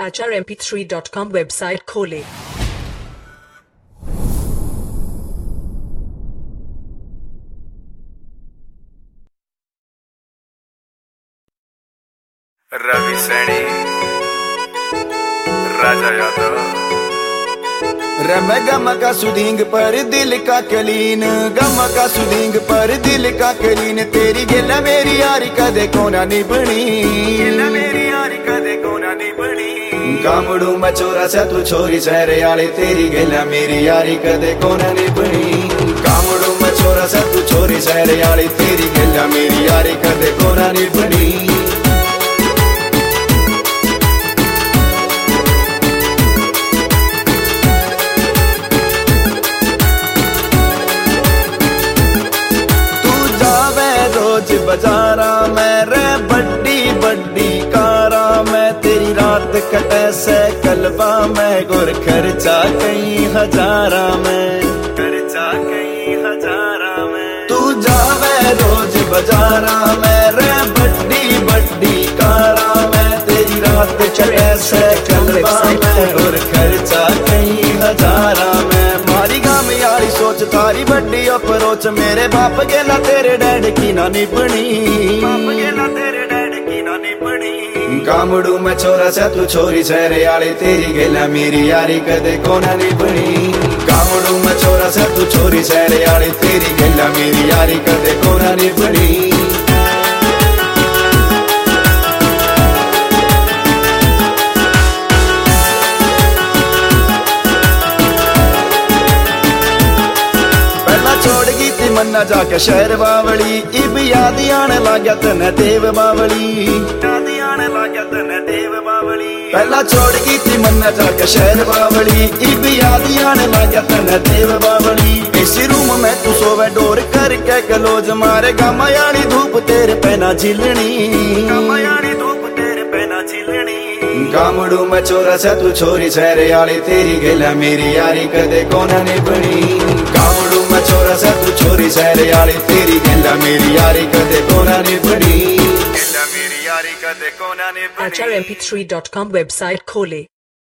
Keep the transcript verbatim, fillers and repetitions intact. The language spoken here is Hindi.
आचार M P three dot com website खोलें। रवि सैनी राजा यादव रम गम का सुदींग पर दिल का कलीन, गम का सुदींग पर दिल का कलीन। तेरी गिला मेरी यारी कदे कोना नहीं बनी, गिला मेरी यारी कदे कोना नहीं बनी। कामड़ू मचोरा से तू छोरी सहरे आले, तेरी गिला मेरी यारी कदे कोना नहीं बनी। कामड़ू मचोरा से तू छोरी सहरे आले, तेरी गिला मेरी यारी कदे कोना नहीं बनी। बजारा मैं रे बड्डी बड्डी कारा मैं, तेरी रात कटे से कलबा मैं गुर खर्चा कई हजारा मैं, खर्चा कई हजारा मैं। तू जावे रोज बजारा मैं रे बड्डी बड्डी कारा मैं, तेरी रात कटे से कलबा मैं गुर खर्चा कई हजारा मैं। मारी गाम यारी सोच तारी बड्डी अप्रोच, मेरे बाप गेला तेरे डैड की ना निपणी, बाप गेला तेरे डैड की ना निपणी। कामड़ू मैं छोरा से तू छोरी सहरे आले, तेरी गेला मेरी यारी कदे कोना निपणी। कामड़ू मैं छोरा से तू छोरी सहरे आले, तेरी गेला मेरी यारी कदे कोना निपणी। छोड़ गई थी मन्ना जाके शहर बावली, इब याद आने लाग्या तने देव बावली, याद आने लाग्या तने देव बावली। पहला छोड़ गई थी मन्ना जाके शहर बावली, इब याद आने लाग्या तने देव बावली। इसी रूम में तू सोवे डोर करके कलोज, मारे गामायाड़ी धूप तेरे पैना झिलनी, गामायाड़ी धूप तेरे पैना झिलनी। कामड़ू मैं छोरा से तू छोरी सहरे आले, तेरी गेला मेरी यारी कदे कोना निपणी। कामड़ू मैं छोरा से तू छोरी सहरे आले, तेरी गेला मेरी यारी कदे कोना निपणी। गिला मेरी यारी कदे कोना निपणी। आचार M P three dot com website खोलें।